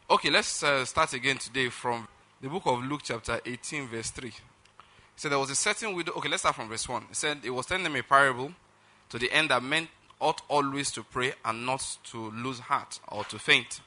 Okay, let's start again today from the book of Luke chapter 18 verse 3. So there was a certain widow. Okay, let's start from verse 1. It said, it was telling them a parable to the end that men ought always to pray and not to lose heart or to faint.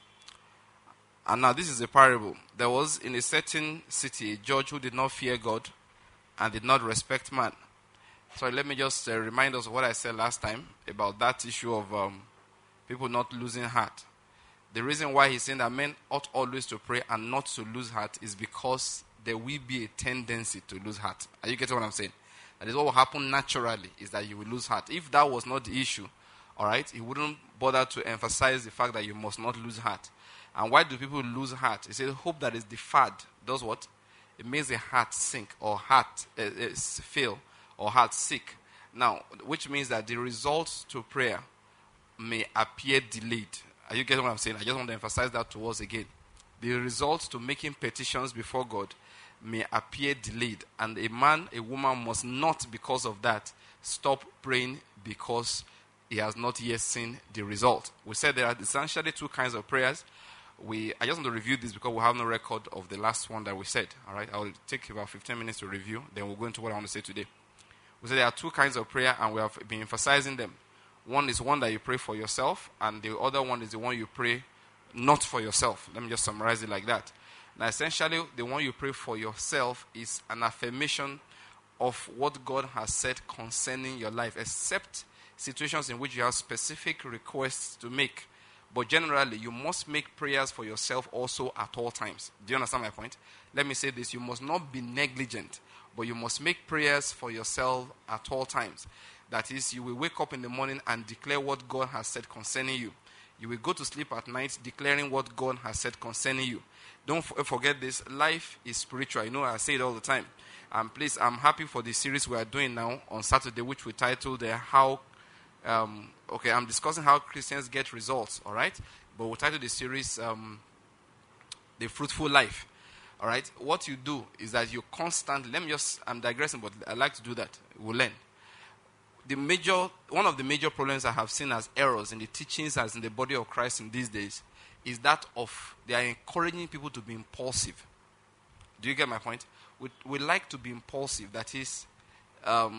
And now this is a parable. There was in a certain city a judge who did not fear God and did not respect man. So let me just remind us of what I said last time about that issue of people not losing heart. The reason why he's saying that men ought always to pray and not to lose heart is because there will be a tendency to lose heart. Are you getting what I'm saying? That is what will happen naturally, is that you will lose heart. If that was not the issue, all right, he wouldn't bother to emphasize the fact that you must not lose heart. And why do people lose heart? He says, hope that is deferred does what? It makes the heart sink or heart fail or heart sick. Now, which means that the results to prayer may appear delayed. Are you getting what I'm saying? I just want to emphasize that to us again. The results to making petitions before God may appear delayed. And a man, a woman must not, because of that, stop praying because he has not yet seen the result. We said there are essentially two kinds of prayers. I just want to review this because we have no record of the last one that we said. All right, I will take about 15 minutes to review. Then we'll go into what I want to say today. We said there are two kinds of prayer, and we have been emphasizing them. One is one that you pray for yourself, and the other one is the one you pray not for yourself. Let me just summarize it like that. Now, essentially, the one you pray for yourself is an affirmation of what God has said concerning your life, except situations in which you have specific requests to make. But generally, you must make prayers for yourself also at all times. Do you understand my point? Let me say this. You must not be negligent, but you must make prayers for yourself at all times. That is, you will wake up in the morning and declare what God has said concerning you. You will go to sleep at night declaring what God has said concerning you. Don't forget this. Life is spiritual. You know, I say it all the time. And please, I'm happy for the series we are doing now on Saturday, which we titled I'm discussing how Christians get results, all right? But we titled the series The Fruitful Life, all right? What you do is that you constantly, I'm digressing, but I like to do that. We'll learn. One of the major problems I have seen as errors in the teachings as in the body of Christ in these days is that of they are encouraging people to be impulsive. Do you get my point? We like to be impulsive. That is, I've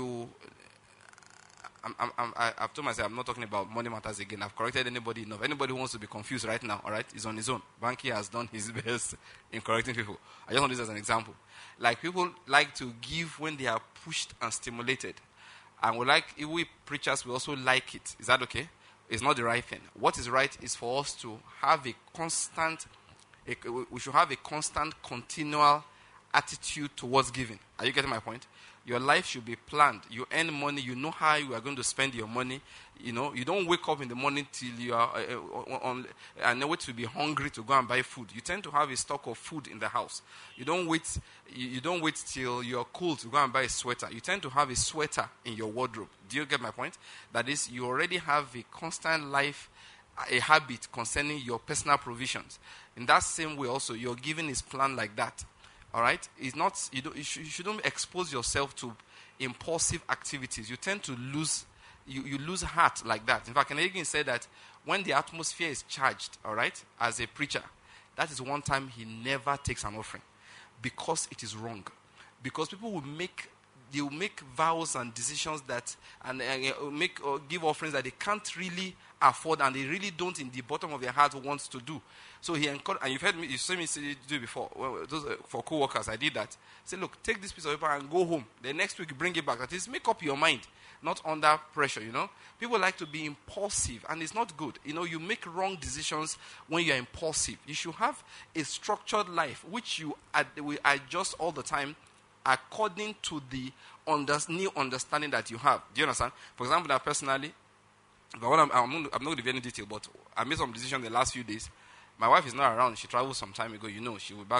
told myself I'm not talking about money matters again. I've corrected anybody enough. Anybody who wants to be confused right now, all right, is on his own. Banky has done his best in correcting people. I just want this as an example. Like, people like to give when they are pushed and stimulated. And we preachers, we also like it. Is that okay? It's not the right thing. What is right is for us to have we should have a constant, continual attitude towards giving. Are you getting my point? Your life should be planned. You earn money. You know how you are going to spend your money. You know, you don't wake up in the morning till you are and wait to be hungry to go and buy food. You tend to have a stock of food in the house. You don't wait. You don't wait till you are cool to go and buy a sweater. You tend to have a sweater in your wardrobe. Do you get my point? That is, you already have a constant life, a habit concerning your personal provisions. In that same way, also, your giving is planned like that. All right, it's not. You shouldn't expose yourself to impulsive activities. You tend to lose. You lose heart like that. In fact, Ken Hagin said that when the atmosphere is charged, all right, as a preacher, that is one time he never takes an offering because it is wrong. Because people will make vows and decisions that give offerings that they can't really afford, and they really don't in the bottom of their heart want to do. So he encouraged, and you've seen me do it before. For co-workers, I did that. Say, look, take this piece of paper and go home. The next week, bring it back. That is, make up your mind, not under pressure, you know. People like to be impulsive, and it's not good. You know, you make wrong decisions when you're impulsive. You should have a structured life, which you will adjust all the time according to the new understanding that you have. Do you understand? For example, that personally, but I'm not going to give any detail, but I made some decisions the last few days. My wife is not around. She traveled some time ago. You know, she will be back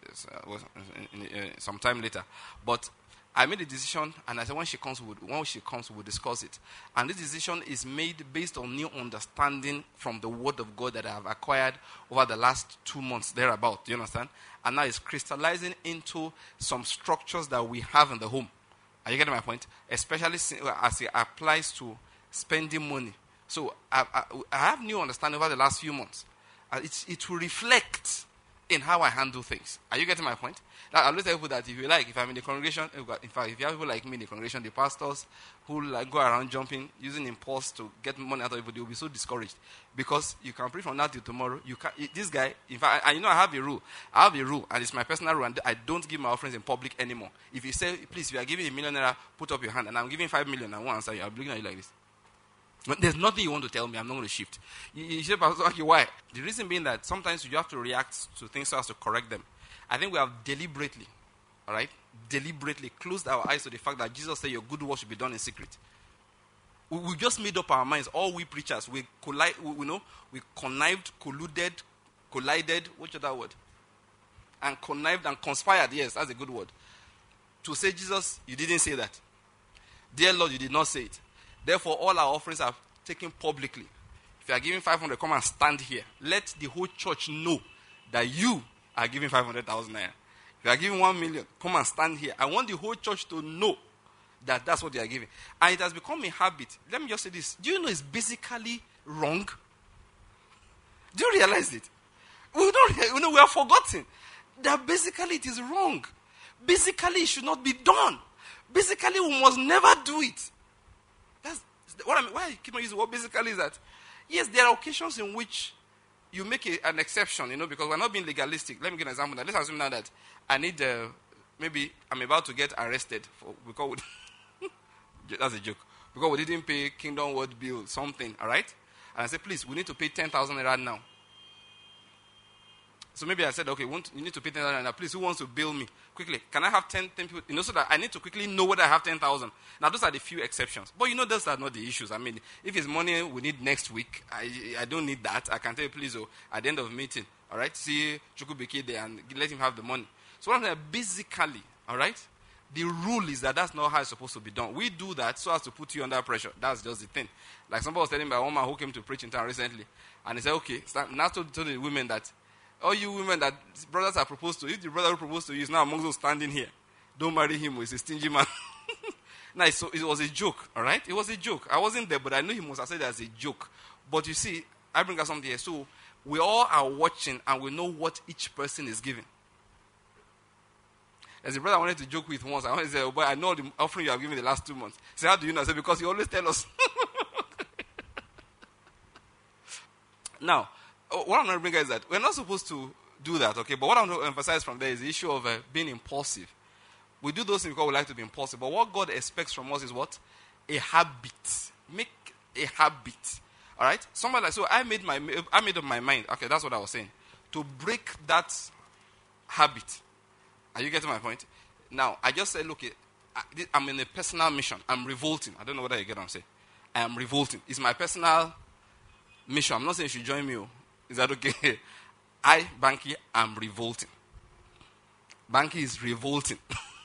some time later. But I made a decision, and I said when she comes, we'll discuss it. And this decision is made based on new understanding from the Word of God that I have acquired over the last 2 months, thereabout. Do you understand? And now it's crystallizing into some structures that we have in the home. Are you getting my point? Especially as it applies to spending money. So I have new understanding over the last few months. it will reflect in how I handle things. Are you getting my point? Like, I always tell people that if I'm in the congregation, in fact, if you have people like me in the congregation, the pastors who like go around jumping, using impulse to get money out of people, they will be so discouraged. Because you can preach from now till tomorrow. This guy, in fact, I I have a rule. I have a rule, and it's my personal rule, and I don't give my offerings in public anymore. If you say, please, if you are giving #1 million, put up your hand, and I'm giving 5 million, I won't answer you. I'm looking at you like this. There's nothing you want to tell me. I'm not going to shift. You say, Pastor, okay, why? The reason being that sometimes you have to react to things so as to correct them. I think we have deliberately closed our eyes to the fact that Jesus said your good work should be done in secret. We just made up our minds. All we preachers, we connived, collided, what's that word? And connived and conspired, yes, that's a good word. To say, Jesus, you didn't say that. Dear Lord, you did not say it. Therefore, all our offerings are taken publicly. If you are giving 500, come and stand here. Let the whole church know that you are giving 500,000 naira. If you are giving 1 million, come and stand here. I want the whole church to know that that's what they are giving. And it has become a habit. Let me just say this. Do you know it's basically wrong? Do you realize it? We have forgotten that basically it is wrong. Basically it should not be done. Basically we must never do it. Why I keep on using what basically is that, yes, there are occasions in which you make an exception, because we're not being legalistic. Let me give an example. Let's assume now that I need, maybe I'm about to get arrested because that's a joke. Because we didn't pay Kingdom Word bill, something, all right? And I said, please, we need to pay 10,000 naira now. So maybe I said, okay, you need to pay 10,000 naira. Please, who wants to bill me? Quickly, can I have 10 people? So that I need to quickly know whether I have 10,000. Now, those are the few exceptions. But those are not the issues. I mean, if it's money we need next week, I don't need that. I can tell you, please, at the end of the meeting, all right, see Chukubeke there and let him have the money. So what I'm saying, basically, all right, the rule is that's not how it's supposed to be done. We do that so as to put you under pressure. That's just the thing. Like somebody was telling me about a woman who came to preach in town recently, and he said, okay, now told the women that, all you women that brothers are proposed to, if the brother who proposed to you is now among those standing here, don't marry him, he's a stingy man. Now, so it was a joke, all right? It was a joke. I wasn't there, but I knew he must have said it as a joke. But you see, I bring us something here. So we all are watching and we know what each person is giving. As a brother I wanted to joke with once, I wanted to say, oh boy, I know the offering you have given the last 2 months. He said, how do you know? I said, because you always tell us. Now, what I'm going to bring is that we're not supposed to do that, okay? But what I'm going to emphasize from there is the issue of being impulsive. We do those things because we like to be impulsive. But what God expects from us is what? A habit. Make a habit. All right? So I made up my mind. Okay, that's what I was saying. To break that habit. Are you getting my point? Now, I just said, look, I'm in a personal mission. I'm revolting. I don't know whether you get what I'm saying. I am revolting. It's my personal mission. I'm not saying you should join me. Is that okay? I, Banky, am revolting. Banky is revolting.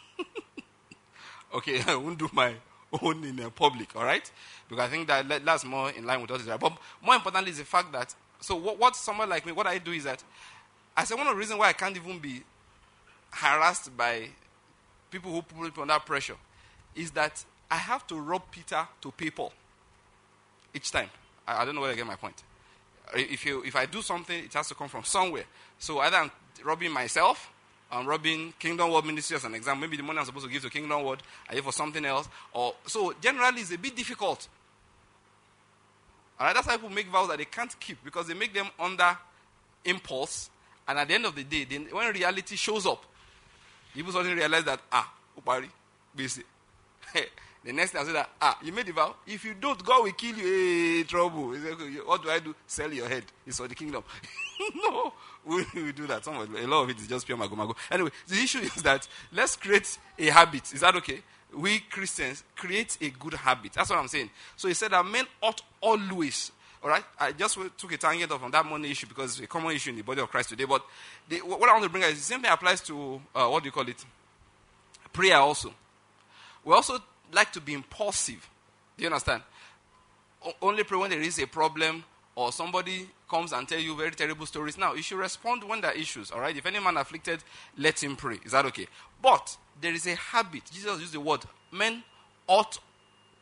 Okay, I won't do my own in public, all right? Because I think that's more in line with what is right. But more importantly is the fact that, so what someone like me, what I do is that, I say one of the reasons why I can't even be harassed by people who put me under pressure is that I have to rob Peter to pay Paul each time. I don't know whether I get my point. If I do something, it has to come from somewhere. So either I'm robbing myself, I'm robbing Kingdom Word Ministry as an example. Maybe the money I'm supposed to give to Kingdom Word, I give for something else. So generally, it's a bit difficult. All right, that's why people make vows that they can't keep because they make them under impulse. And at the end of the day, when reality shows up, people suddenly realize that, Upari, busy. The next thing I say that, you made the vow. If you don't, God will kill you. Hey, trouble. What do I do? Sell your head. It's for the kingdom. No, we do that. A lot of it is just pure mago. Anyway, the issue is that let's create a habit. Is that okay? We Christians create a good habit. That's what I'm saying. So he said that men ought always. All right? I just took a tangent off on that money issue because it's a common issue in the body of Christ today. But what I want to bring is the same thing applies to, what do you call it? Prayer also. We also like to be impulsive. Do you understand? Only pray when there is a problem or somebody comes and tell you very terrible stories. Now, you should respond when there are issues, all right? If any man afflicted, let him pray. Is that okay? But there is a habit. Jesus used the word, men ought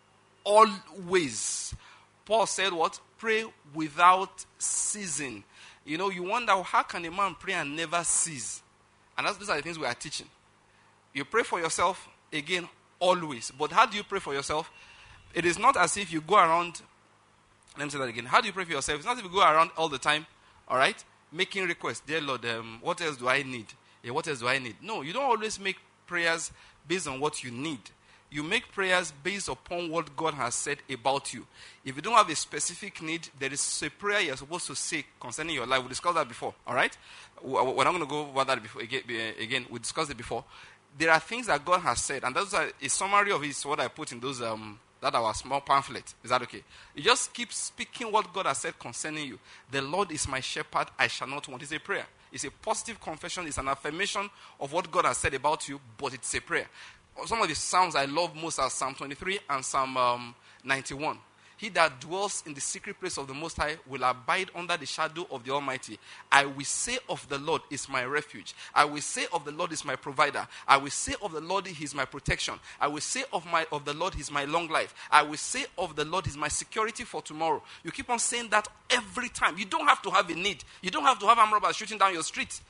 always. Paul said what? Pray without ceasing. You wonder, how can a man pray and never cease? And those are the things we are teaching. You pray for yourself, again, always. But how do you pray for yourself? It is not as if you go around, let me say that again. How do you pray for yourself? It's not as if you go around all the time, all right, making requests. Dear Lord, what else do I need? Yeah, what else do I need? No, you don't always make prayers based on what you need. You make prayers based upon what God has said about you. If you don't have a specific need, there is a prayer you're supposed to say concerning your life. We discussed that before, all right? We're not going to go over that before, again. We discussed it before. There are things that God has said, and those are a summary of it is what I put in those that our small pamphlet. Is that okay? You just keep speaking what God has said concerning you. The Lord is my shepherd, I shall not want. It's a prayer. It's a positive confession. It's an affirmation of what God has said about you, but it's a prayer. Some of the Psalms I love most are Psalm 23 and Psalm 91. He that dwells in the secret place of the Most High will abide under the shadow of the Almighty. I will say of the Lord is my refuge. I will say of the Lord is my provider. I will say of the Lord he is my protection. I will say of the Lord he is my long life. I will say of the Lord is my security for tomorrow. You keep on saying that every time. You don't have to have a need. You don't have to have armed robbers shooting down your street.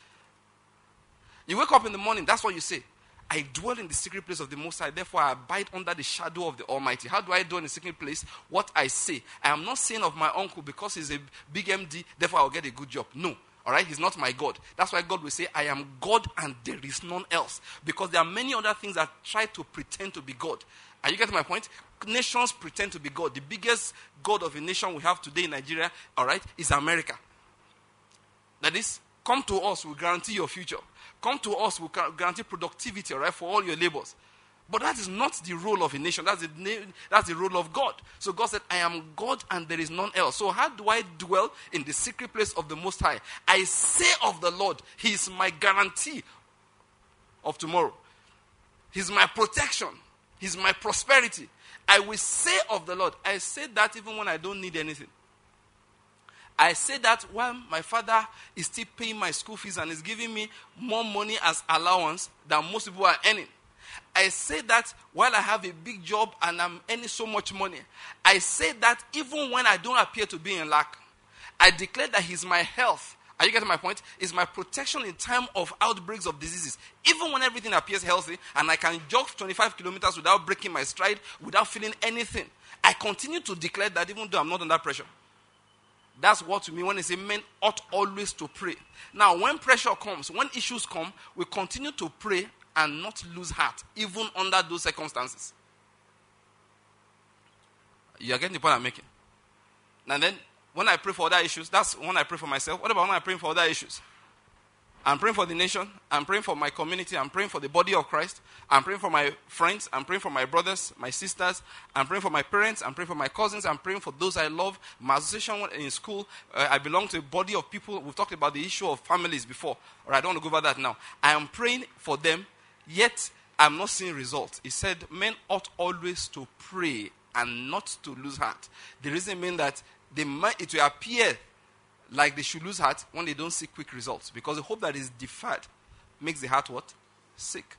You wake up in the morning, that's what you say. I dwell in the secret place of the Most High, therefore I abide under the shadow of the Almighty. How do I dwell in the secret place? What I say. I am not saying of my uncle because he's a big MD, therefore I'll get a good job. No. All right? He's not my God. That's why God will say, I am God and there is none else. Because there are many other things that try to pretend to be God. Are you getting my point? Nations pretend to be God. The biggest God of a nation we have today in Nigeria, all right, is America. That is, come to us, we'll guarantee your future. Come to us, we'll guarantee productivity, all right, for all your labors. But that is not the role of a nation. That's the role of God. So God said, I am God and there is none else. So how do I dwell in the secret place of the Most High? I say of the Lord, he is my guarantee of tomorrow. He's my protection. He's my prosperity. I will say of the Lord. I say that even when I don't need anything. I say that while my father is still paying my school fees and is giving me more money as allowance than most people are earning. I say that while I have a big job and I'm earning so much money. I say that even when I don't appear to be in lack. I declare that he's my health. Are you getting my point? Is my protection in time of outbreaks of diseases. Even when everything appears healthy and I can jog 25 kilometers without breaking my stride, without feeling anything. I continue to declare that even though I'm not under pressure. That's what we mean when they say men ought always to pray. Now, when pressure comes, when issues come, we continue to pray and not lose heart, even under those circumstances. You are getting the point I'm making. And then, when I pray for other issues, that's when I pray for myself. What about when I pray for other issues? I'm praying for the nation. I'm praying for my community. I'm praying for the body of Christ. I'm praying for my friends. I'm praying for my brothers, my sisters. I'm praying for my parents. I'm praying for my cousins. I'm praying for those I love. My association in school, I belong to a body of people. We've talked about the issue of families before. All right, I don't want to go over that now. I am praying for them, yet I'm not seeing results. He said, men ought always to pray and not to lose heart. The reason being that it will appear like they should lose heart when they don't see quick results. Because the hope that is deferred makes the heart what? Sick.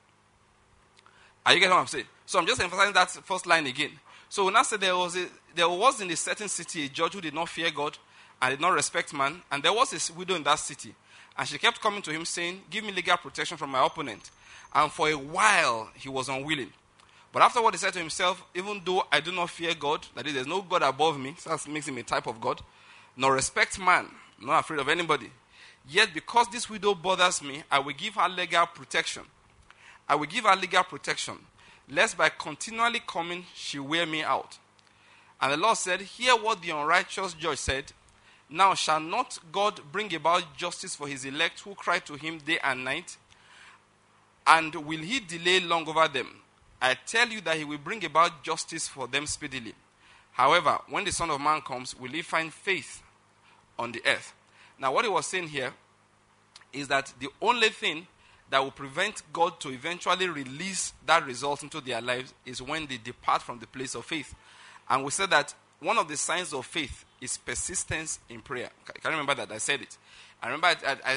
Are you getting what I'm saying? So I'm just emphasizing that first line again. So when I said there was in a certain city a judge who did not fear God and did not respect man, and there was a widow in that city. And she kept coming to him saying, give me legal protection from my opponent. And for a while he was unwilling. But afterward he said to himself, even though I do not fear God, that is, there's no God above me, so that makes him a type of God, nor respect man, not afraid of anybody. Yet because this widow bothers me, I will give her legal protection. I will give her legal protection, lest by continually coming she wear me out. And the Lord said, hear what the unrighteous judge said. Now shall not God bring about justice for his elect who cry to him day and night? And will he delay long over them? I tell you that he will bring about justice for them speedily. However, when the Son of Man comes, will he find faith on the earth? Now, what he was saying here is that the only thing that will prevent God to eventually release that result into their lives is when they depart from the place of faith. And we said that one of the signs of faith is persistence in prayer. Can you remember that? I said it. I remember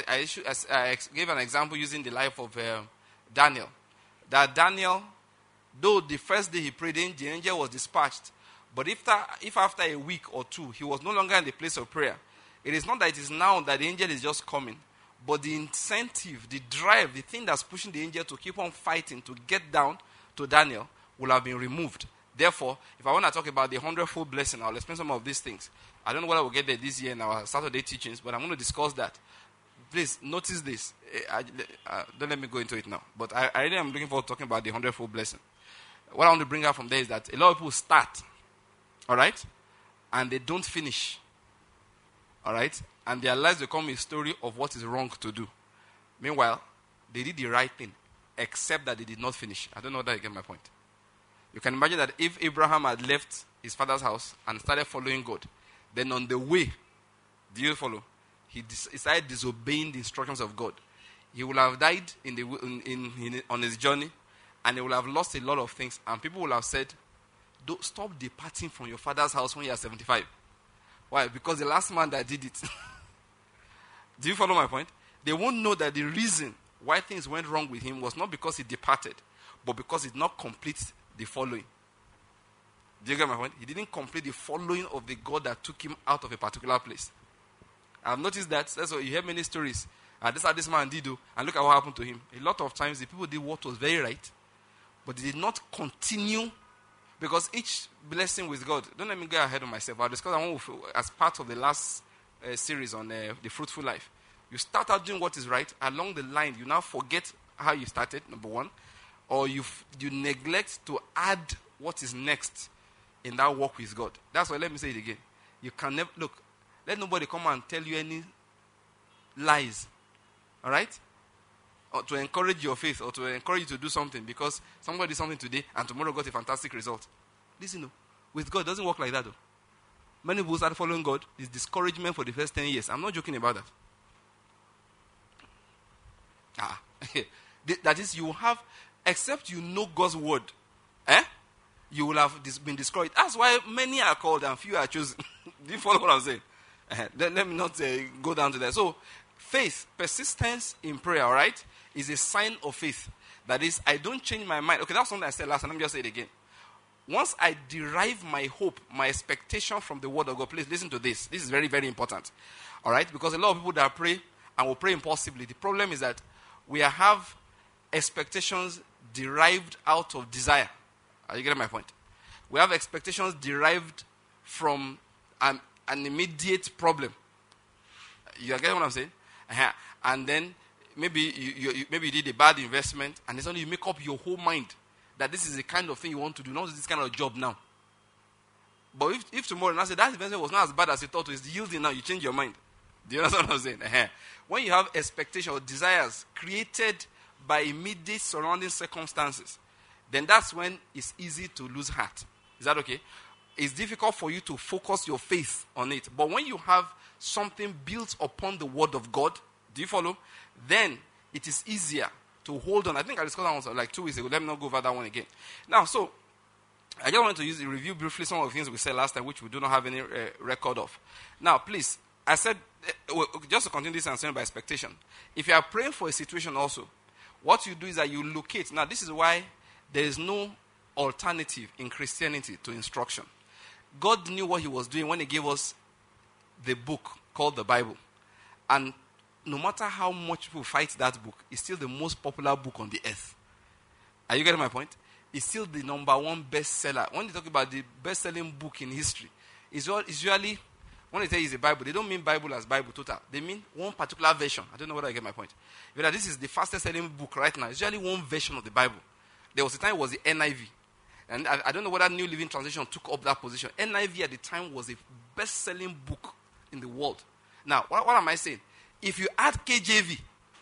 I gave an example using the life of Daniel. That Daniel, though the first day he prayed, the angel was dispatched. But if after a week or two, he was no longer in the place of prayer, It is not that it is now that the angel is just coming, but the incentive, the drive, the thing that's pushing the angel to keep on fighting to get down to Daniel will have been removed. Therefore, if I want to talk about the 100-fold blessing, I'll explain some of these things. I don't know whether we'll get there this year in our Saturday teachings, but I'm going to discuss that. Please notice this. Don't let me go into it now. But I really am looking forward to talking about the 100-fold blessing. What I want to bring out from there is that a lot of people start, all right, and they don't finish, all right, and their lives become a story of what is wrong to do. Meanwhile, they did the right thing, except that they did not finish. I don't know whether you get my point. You can imagine that if Abraham had left his father's house and started following God, then on the way, do you follow? He started disobeying the instructions of God. He will have died on his journey, and he will have lost a lot of things. And people will have said, "Don't stop departing from your father's house when you are 75." Why? Because the last man that did it. Do you follow my point? They won't know that the reason why things went wrong with him was not because he departed, but because he did not complete the following. Do you get my point? He didn't complete the following of the God that took him out of a particular place. I've noticed that. That's why you hear many stories. This is how this man did do, and look at what happened to him. A lot of times the people did what was very right, but they did not continue, because each blessing with God, don't let me go ahead of myself. I'll discuss that one as part of the last series on the fruitful life. You start out doing what is right. Along the line, you now forget how you started, number one, or you neglect to add what is next in that walk with God. That's why, let me say it again. You can never, look, let nobody come and tell you any lies, all right? Or to encourage your faith, or to encourage you to do something because somebody did something today and tomorrow got a fantastic result. Listen, with God, it doesn't work like that, though. Many people start following God. It's discouragement for the first 10 years. I'm not joking about that. That is, you have, except you know God's word, you will have been discouraged. That's why many are called and few are chosen. Do you follow what I'm saying? Let me not go down to that. So, faith, persistence in prayer, all right, is a sign of faith. That is, I don't change my mind. Okay, that's something I said last time. Let me just say it again. Once I derive my hope, my expectation from the word of God, please listen to this. This is very, very important. All right? Because a lot of people that pray and will pray impulsively, the problem is that we have expectations derived out of desire. Are you getting my point? We have expectations derived from an immediate problem. You are getting what I'm saying? And then maybe you did a bad investment, and suddenly you make up your whole mind that this is the kind of thing you want to do, not this kind of job now. But if tomorrow, and I say that investment was not as bad as you thought, it's yielding now, you change your mind. Do you understand what I'm saying? When you have expectation or desires created by immediate surrounding circumstances, then that's when it's easy to lose heart. Is that okay? It's difficult for you to focus your faith on it. But when you have something built upon the word of God, do you follow? Then it is easier to hold on. I think I discussed that one like 2 weeks ago. Let me not go over that one again. Now, so I just wanted to review briefly some of the things we said last time, which we do not have any record of. Now, please, I said, just to continue this answering by expectation, if you are praying for a situation also, what you do is that you locate. Now, this is why there is no alternative in Christianity to instruction. God knew what he was doing when he gave us the book called the Bible. And no matter how much people fight that book, it's still the most popular book on the earth. Are you getting my point? It's still the number one bestseller. When they talk about the best-selling book in history, it's usually, when they say it's the Bible, they don't mean Bible as Bible total. They mean one particular version. I don't know whether I get my point. But this is the fastest-selling book right now. It's usually one version of the Bible. There was a time it was the NIV. And I don't know whether New Living Translation took up that position. NIV at the time was the best-selling book in the world. Now, what am I saying? If you add KJV,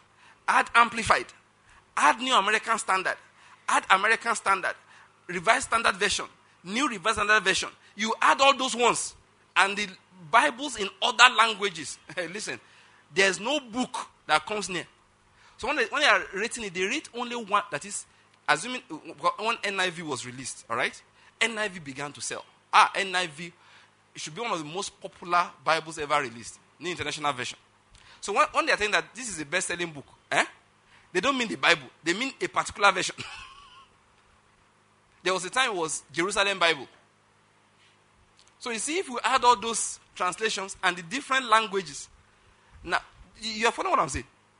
add Amplified, add New American Standard, add American Standard, Revised Standard Version, New Revised Standard Version, you add all those ones, and the Bibles in other languages. Hey, listen, there's no book that comes near. So when they are rating it, they rate only one, that is, assuming when NIV was released, all right? NIV began to sell. NIV, it should be one of the most popular Bibles ever released, New International Version. So when they are saying that this is a best-selling book, they don't mean the Bible. They mean a particular version. There was a time it was Jerusalem Bible. So you see, if we add all those translations and the different languages. Now, you're following what I'm saying?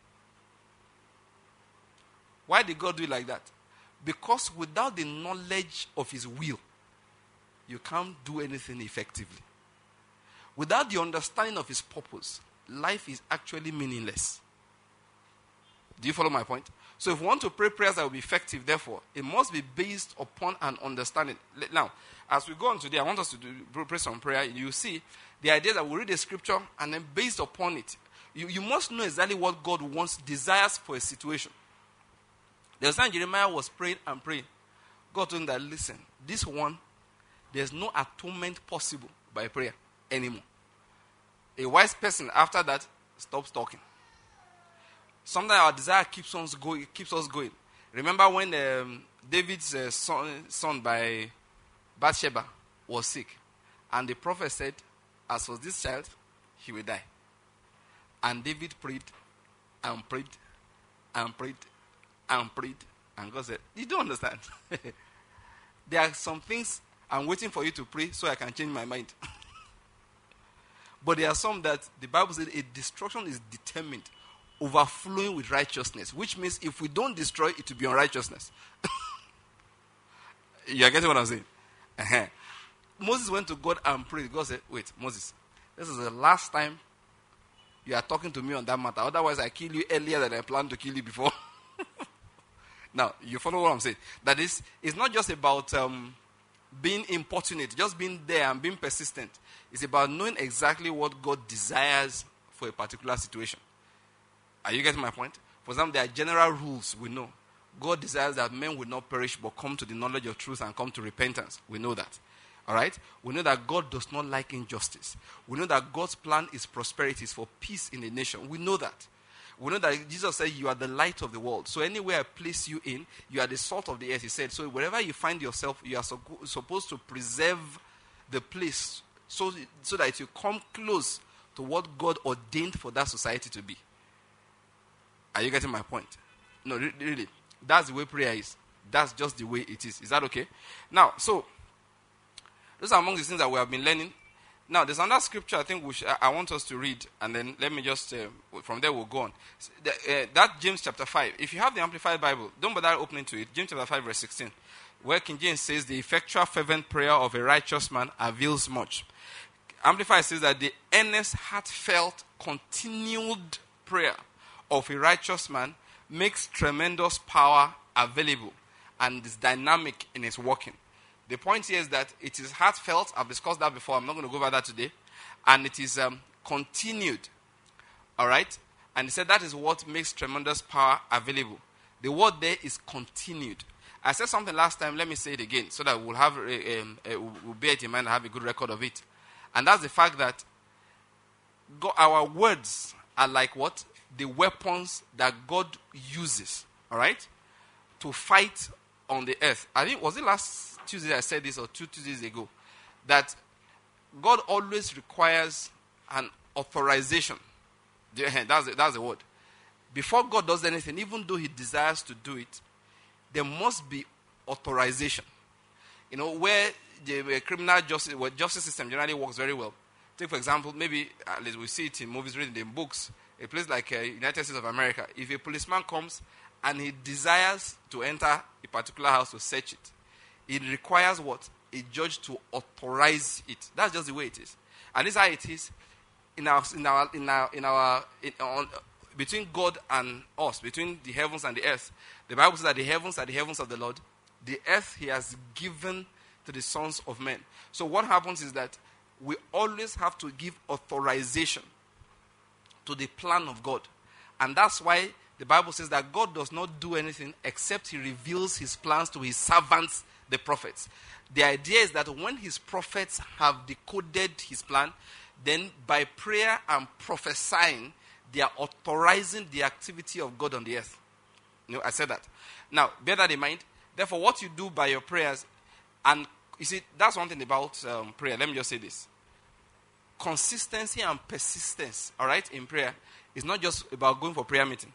Why did God do it like that? Because without the knowledge of his will, you can't do anything effectively. Without the understanding of his purpose, life is actually meaningless. Do you follow my point? So if we want to pray prayers that will be effective, therefore, it must be based upon an understanding. Now, as we go on today, I want us to pray some prayer. You see, the idea that we read the scripture and then based upon it, you must know exactly what God wants, desires for a situation. There was time Jeremiah was praying and praying. God told him that, listen, this one, there's no atonement possible by prayer anymore. A wise person, after that, stops talking. Sometimes our desire keeps us going. Remember when David's son by Bathsheba was sick, and the prophet said, as for this child, he will die. And David prayed and prayed and prayed and prayed, and God said, you don't understand. There are some things I'm waiting for you to pray so I can change my mind. But there are some that the Bible says a destruction is determined, overflowing with righteousness, which means if we don't destroy it, will be unrighteousness. You are getting what I'm saying? Uh-huh. Moses went to God and prayed. God said, wait, Moses, this is the last time you are talking to me on that matter. Otherwise, I kill you earlier than I planned to kill you before. Now, you follow what I'm saying? That is, it's not just about being importunate, just being there and being persistent. It's about knowing exactly what God desires for a particular situation. Are you getting my point? For example, there are general rules we know. God desires that men will not perish but come to the knowledge of truth and come to repentance. We know that. All right? We know that God does not like injustice. We know that God's plan is prosperity, is for peace in the nation. We know that. We know that Jesus said you are the light of the world. So anywhere I place you in, you are the salt of the earth, he said. So wherever you find yourself, you are supposed to preserve the place so that you come close to what God ordained for that society to be. Are you getting my point? No, really. That's the way prayer is. That's just the way it is. Is that okay? Now, so, those are among the things that we have been learning. Now, there's another scripture I think I want us to read, and then let me just, from there we'll go on. That James chapter 5. If you have the Amplified Bible, don't bother opening to it. James chapter 5 verse 16. Where King James says, the effectual fervent prayer of a righteous man avails much. Amplified says that the earnest, heartfelt, continued prayer of a righteous man makes tremendous power available and is dynamic in its working. The point here is that it is heartfelt. I've discussed that before. I'm not going to go over that today. And it is continued. All right? And he said that is what makes tremendous power available. The word there is continued. I said something last time. Let me say it again so that we'll bear it in mind and have a good record of it. And that's the fact that our words are like what? The weapons that God uses. All right? To fight on the earth. I think, was it last Tuesday I said this, or 2 Tuesdays ago, that God always requires an authorization. That's the word. Before God does anything, even though he desires to do it, there must be authorization. You know, where the criminal justice system generally works very well. Take, for example, maybe, at least we see it in movies, reading in books, a place like United States of America. If a policeman comes and he desires to enter a particular house to search it, it requires what? A judge to authorize it. That's just the way it is. And this is how it is between God and us, between the heavens and the earth. The Bible says that the heavens are the heavens of the Lord. The earth he has given to the sons of men. So what happens is that we always have to give authorization to the plan of God. And that's why the Bible says that God does not do anything except he reveals his plans to his servants, the prophets. The idea is that when his prophets have decoded his plan, then by prayer and prophesying, they are authorizing the activity of God on the earth. You know, I said that. Now, bear that in mind. Therefore, what you do by your prayers, and you see, that's one thing about prayer. Let me just say this. Consistency and persistence, all right, in prayer, is not just about going for prayer meeting.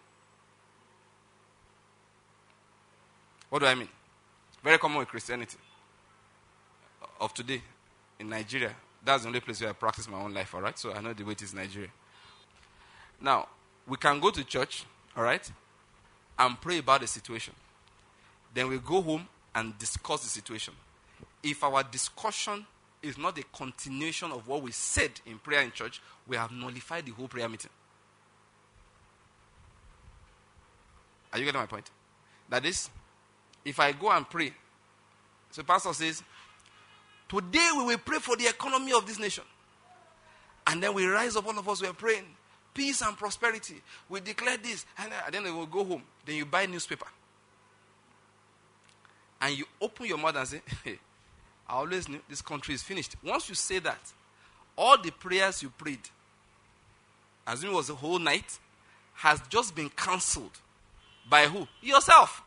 What do I mean? Very common with Christianity of today in Nigeria. That's the only place where I practice my own life, all right? So I know the way it is in Nigeria. Now, we can go to church, all right, and pray about the situation. Then we go home and discuss the situation. If our discussion is not a continuation of what we said in prayer in church, we have nullified the whole prayer meeting. Are you getting my point? That is, if I go and pray, so pastor says, today we will pray for the economy of this nation. And then we rise up, all of us, we are praying. Peace and prosperity. We declare this. And then we will go home. Then you buy newspaper. And you open your mouth and say, hey, I always knew this country is finished. Once you say that, all the prayers you prayed, as it was the whole night, has just been cancelled. By who? Yourself.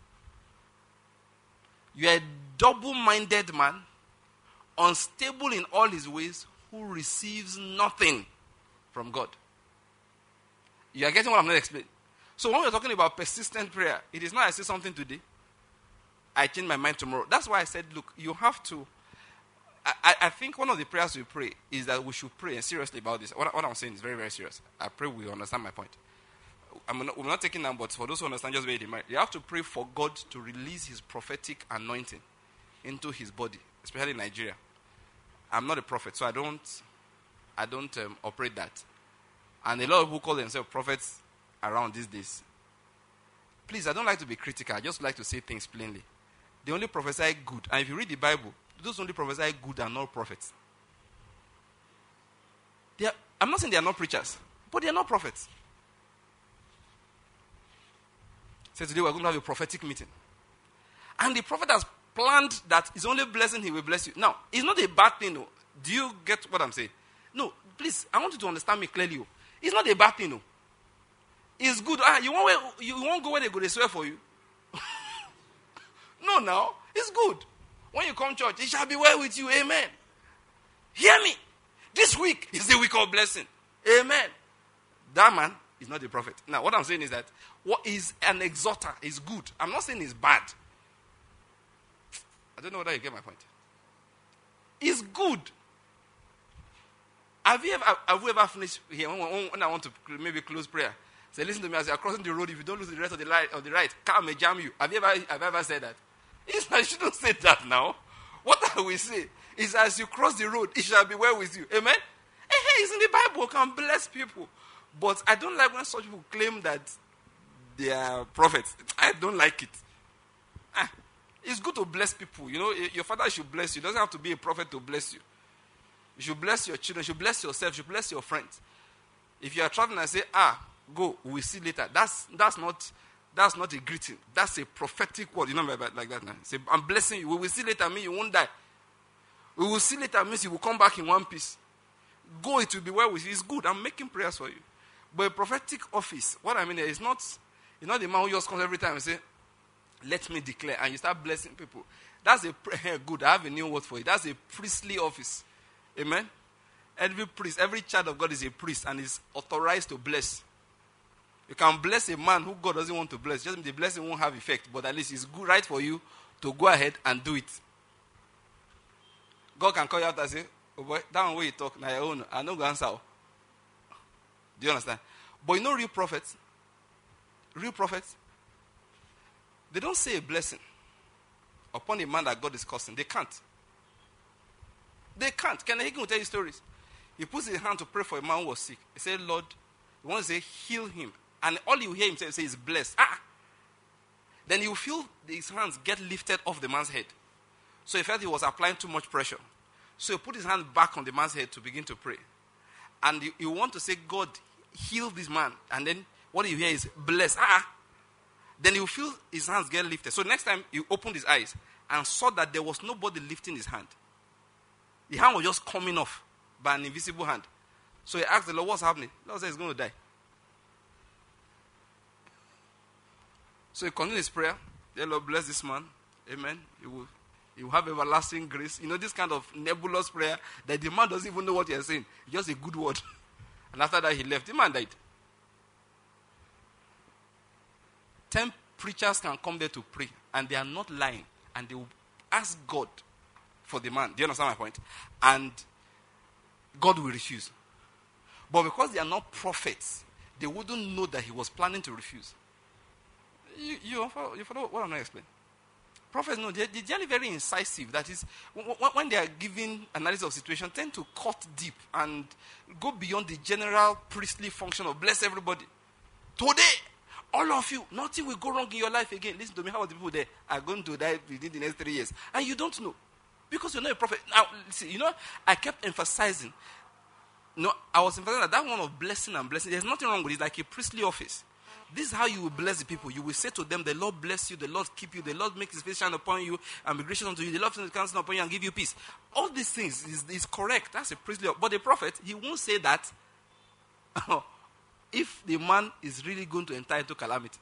You are a double-minded man, unstable in all his ways, who receives nothing from God. You are getting what I'm not explaining? So when we're talking about persistent prayer, it is not I say something today, I change my mind tomorrow. That's why I said, look, you have to. I think one of the prayers we pray is that we should pray, and seriously about this. What I'm saying is very, very serious. I pray we understand my point. We're not taking them, but for those who understand, just bear it in mind. You have to pray for God to release his prophetic anointing into his body, especially in Nigeria. I'm not a prophet, so I don't operate that. And a lot of people call themselves prophets around these days. Please, I don't like to be critical. I just like to say things plainly. They only prophesy good. And if you read the Bible, those only prophesy good are not prophets. I'm not saying they are not preachers, but they are not prophets. So today we're going to have a prophetic meeting. And the prophet has planned that his only blessing he will bless you. Now, it's not a bad thing, no. Do you get what I'm saying? No, please, I want you to understand me clearly. It's not a bad thing, no. It's good. You won't go where they go, they swear for you. No, now. It's good. When you come to church, it shall be well with you. Amen. Hear me. This week is the week of blessing. Amen. That man is not a prophet. Now, what I'm saying is that what is an exhorter is good. I'm not saying it's bad. I don't know whether you get my point. It's good. Have you ever finished here when I want to maybe close prayer? Say, listen to me, as you're crossing the road, if you don't lose the rest of the right, car may jam you. Have you ever said that? I shouldn't say that now. What I will say is, as you cross the road, it shall be well with you. Amen? Hey, it's in the Bible, can bless people. But I don't like when such people claim that they are prophets. I don't like it. It's good to bless people. You know, your father should bless you. It doesn't have to be a prophet to bless you. You should bless your children. You should bless yourself. You should bless your friends. If you are traveling and say, go, we'll see later. That's not a greeting. That's a prophetic word. You know like that now. Say, I'm blessing you. We will see later means you won't die. We will see later means you will come back in one piece. Go, it will be well with you. It's good. I'm making prayers for you. But a prophetic office, what I mean is not the man who just comes every time and say, let me declare, and you start blessing people. That's a prayer. Good. I have a new word for you. That's a priestly office. Amen. Every priest, every child of God is a priest and is authorized to bless. You can bless a man who God doesn't want to bless. Just the blessing won't have effect, but at least it's good, right for you to go ahead and do it. God can call you out and say, oh boy, that one way you talk, now your own, I know go answer. Do you understand? But you know real prophets, they don't say a blessing upon a man that God is cursing. They can't. They can't. Ken Hagin will tell you stories. He puts his hand to pray for a man who was sick. He said, Lord, he wants to say, heal him. And all you hear him say is blessed. Then you feel his hands get lifted off the man's head. So he felt he was applying too much pressure. So he put his hand back on the man's head to begin to pray. And you want to say, God, heal this man. And then what you hear is blessed. Then you feel his hands get lifted. So next time you opened his eyes and saw that there was nobody lifting his hand. The hand was just coming off by an invisible hand. So he asked the Lord, what's happening? The Lord said he's going to die. So he continued his prayer. The Lord bless this man. Amen. He will have everlasting grace. You know, this kind of nebulous prayer that the man doesn't even know what you're saying. It's just a good word. And after that he left. The man died. 10 preachers can come there to pray, and they are not lying, and they will ask God for the man. Do you understand my point? And God will refuse. But because they are not prophets, they wouldn't know that he was planning to refuse. You follow what I'm not explaining? Prophets, no, they're generally very incisive. That is, when they are giving analysis of situation, tend to cut deep and go beyond the general priestly function of bless everybody. Today, all of you, nothing will go wrong in your life again. Listen to me, how are the people there are going to die within the next 3 years? And you don't know. Because you're not a prophet. Now, see, I kept emphasizing. I was emphasizing that one of blessing and blessing, there's nothing wrong with it. Like a priestly office. This is how you will bless the people. You will say to them, the Lord bless you, the Lord keep you, the Lord make his face shine upon you and be gracious unto you, the Lord send his countenance upon you and give you peace. All these things is correct. That's a priestly office. But the prophet, he won't say that if the man is really going to enter into calamity.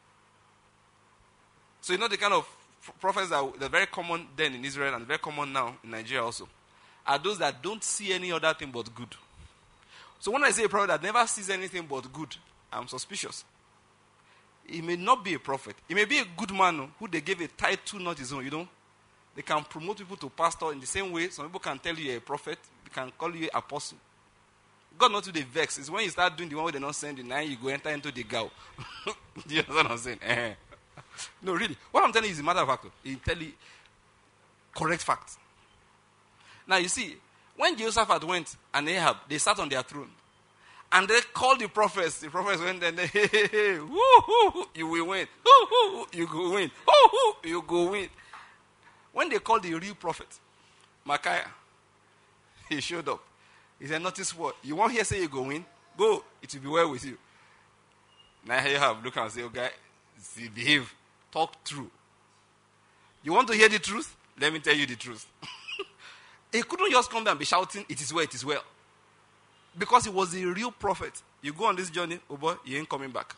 So the kind of prophets that are very common then in Israel and very common now in Nigeria also are those that don't see any other thing but good. So when I say a prophet that never sees anything but good, I'm suspicious. He may not be a prophet. He may be a good man who they gave a title not his own, They can promote people to pastor in the same way. Some people can tell you you're a prophet. They can call you an apostle. God not to the vex. It's when you start doing the one where they're not sending, now you go enter into the gow. Do you understand what I'm saying? No, really. What I'm telling you is a matter of fact. He tell you correct facts. Now you see, when Jehoshaphat went and Ahab, they sat on their throne. And they called the prophets. The prophets went and hey, woo, you will win. You go win. You go win. When they called the real prophet, Micaiah, he showed up. He said, notice what? You won't hear say you go win? Go. It will be well with you. Now here you have, look and say, okay, see, behave. Talk true. You want to hear the truth? Let me tell you the truth. He couldn't just come down and be shouting, it is well, it is well. Because he was a real prophet. You go on this journey, oh boy, you ain't coming back.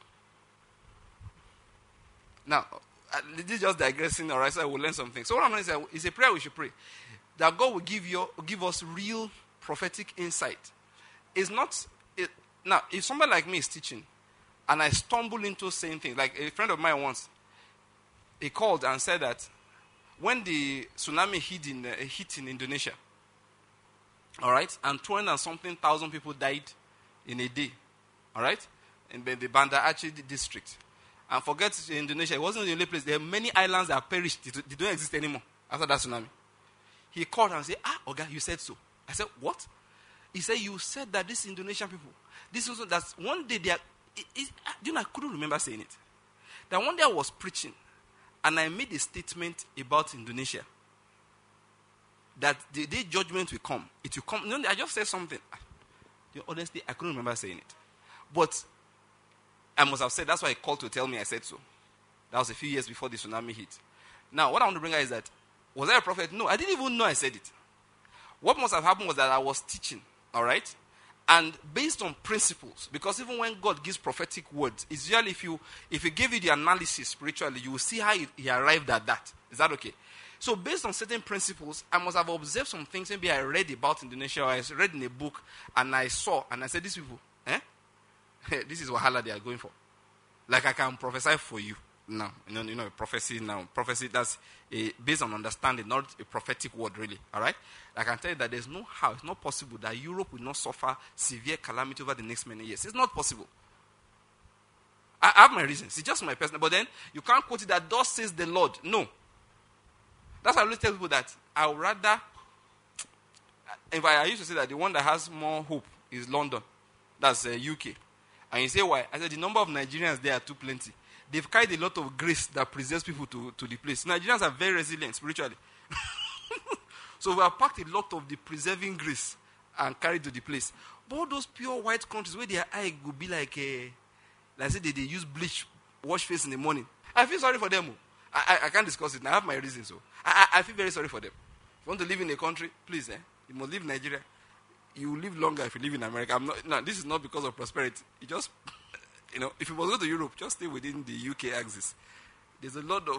Now, this is just digressing, all right, so I will learn something. So what I'm going to say is a prayer we should pray. That God will give us real prophetic insight. It's not, now, if somebody like me is teaching, and I stumble into saying things, like a friend of mine once, he called and said that when the tsunami hit in Indonesia, all right, and 200,000 people died in a day, all right, in the Banda Aceh district. And forget Indonesia, it wasn't the only place. There are many islands that perished. They don't exist anymore after that tsunami. He called and said, Oga, you said so. I said, what? He said, you said that these Indonesian people, this also, that one day they are, I couldn't remember saying it. That one day I was preaching, and I made a statement about Indonesia. That the day judgment will come, it will come. No, I just said something. Honestly, I couldn't remember saying it. But I must have said, that's why he called to tell me I said so. That was a few years before the tsunami hit. Now, what I want to bring out is that, was I a prophet? No, I didn't even know I said it. What must have happened was that I was teaching, all right? And based on principles, because even when God gives prophetic words, it's usually if he gave you the analysis spiritually, you will see how he arrived at that. Is that okay? So based on certain principles, I must have observed some things. Maybe I read about Indonesia, or I read in a book, and I saw, and I said, these people, this is Wahala they are going for. Like I can prophesy for you now. Prophecy now. Prophecy, that's based on understanding, not a prophetic word really. All right? I can tell you that there's no how, it's not possible that Europe will not suffer severe calamity over the next many years. It's not possible. I have my reasons. It's just my personal. But then, you can't quote it that thus says the Lord. No. That's why I always tell people that I would rather, in fact, I used to say that the one that has more hope is London. That's UK. And you say why? I said the number of Nigerians there are too plenty. They've carried a lot of grace that preserves people to the place. Nigerians are very resilient spiritually. So we have packed a lot of the preserving grace and carried to the place. But all those pure white countries where their eye would be like I said, they use bleach, wash face in the morning. I feel sorry for them. I can't discuss it. I have my reasons. So I feel very sorry for them. If you want to live in a country, please, you must live in Nigeria. You will live longer if you live in America. This is not because of prosperity. You just, if you must go to Europe, just stay within the UK axis. There's a lot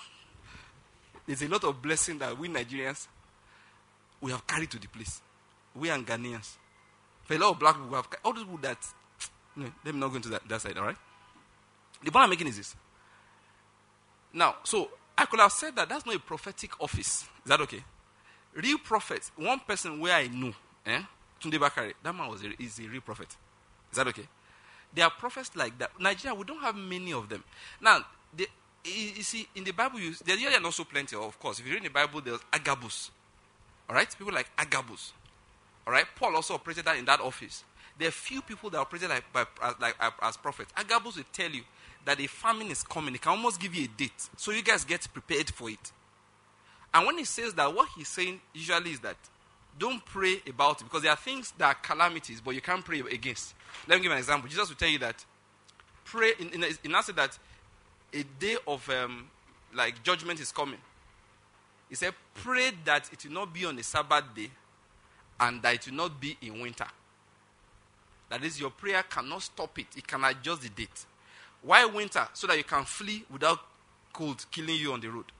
of blessing that we Nigerians, we have carried to the place. We and Ghanaians. For a lot of black people, have all those people that, let me not go into that side, all right? The point I'm making is this. Now, so I could have said that that's not a prophetic office. Is that okay? Real prophets, one person where I know, Tunde Bakare. That man is a real prophet. Is that okay? There are prophets like that. Nigeria, we don't have many of them. Now, you see, in the Bible, there are not so plenty, of course. If you read in the Bible, there's Agabus. All right? People like Agabus. All right? Paul also operated that in that office. There are few people that operated as prophets. Agabus will tell you that a famine is coming. He can almost give you a date. So you guys get prepared for it. And when he says that, what he's saying usually is that don't pray about it, because there are things that are calamities, but you can't pray against. Let me give an example. Jesus will tell you that pray, in answer that a day of judgment is coming. He said, pray that it will not be on a Sabbath day and that it will not be in winter. That is, your prayer cannot stop it. It can adjust the date. Why winter? So that you can flee without cold killing you on the road.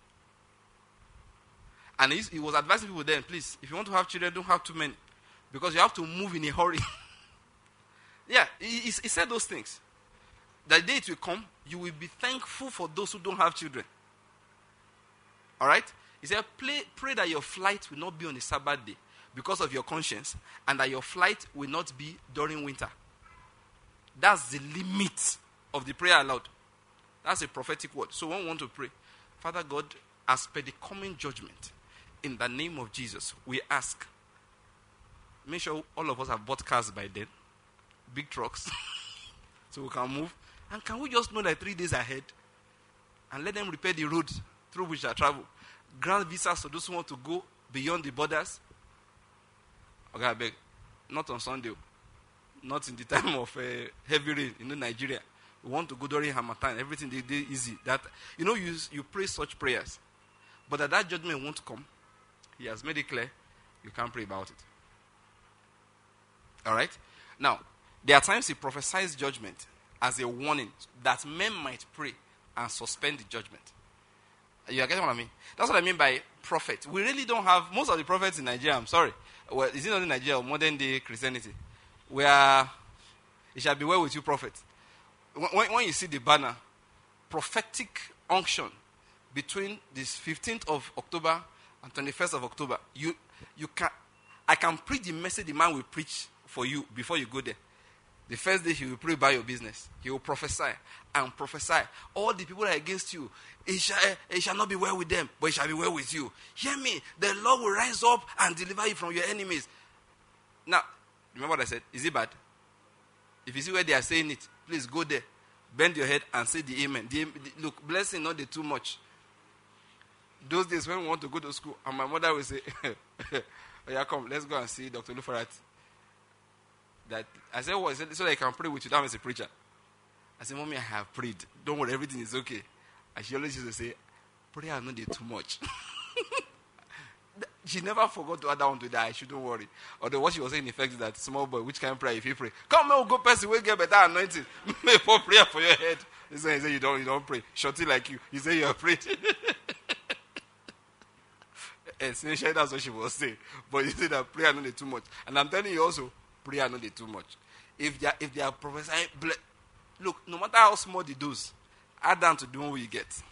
And he was advising people then, please, if you want to have children, don't have too many. Because you have to move in a hurry. Yeah, he said those things. The day it will come, you will be thankful for those who don't have children. All right? He said, pray that your flight will not be on a Sabbath day because of your conscience, and that your flight will not be during winter. That's the limit of the prayer allowed. That's a prophetic word. So when we want to pray, Father God, as per the coming judgment, in the name of Jesus, we ask, make sure all of us have bought cars by then, big trucks, so we can move. And can we just know that 3 days ahead, and let them repair the roads through which I travel? Grant visas to those who want to go beyond the borders. Okay, I beg, not on Sunday, not in the time of heavy rain in Nigeria. We want to go during Harmattan, everything they do easy. That you pray such prayers, but that judgment won't come. He has made it clear you can't pray about it. All right? Now, there are times he prophesies judgment as a warning that men might pray and suspend the judgment. You are getting what I mean? That's what I mean by prophet. We really don't have, most of the prophets in Nigeria, I'm sorry. Well, is it not in Nigeria or modern day Christianity? Where it shall be well with you, prophet. When you see the banner, prophetic unction between this 15th of October and 21st of October, I can preach the message the man will preach for you before you go there. The first day he will pray about your business. He will prophesy and prophesy. All the people that are against you, it shall not be well with them, but it shall be well with you. Hear me. The Lord will rise up and deliver you from your enemies. Now, remember what I said? Is it bad? If you see where they are saying it, please go there. Bend your head and say the amen. Look, blessing not the too much. Those days when we want to go to school, and my mother will say, oh yeah, come, let's go and see Dr. Lufarat. That I said, what? So that I can pray with you. That was a preacher. I said, Mommy, I have prayed. Don't worry, everything is okay. And she always used to say, prayer not did too much. She never forgot to add that one to that. I shouldn't worry. Although what she was saying in effect is that, small boy, which kind of prayer if you pray? Come, man, we'll go person, we'll get better anointing. May pour prayer for your head. He said you don't pray. Shorty like you. You say you are prayed. Essentially, that's what she was saying. But you say that prayer not did too much. And I'm telling you also, prayer not did too much. If they are prophesying, look, no matter how small the dose, add down to the one you get.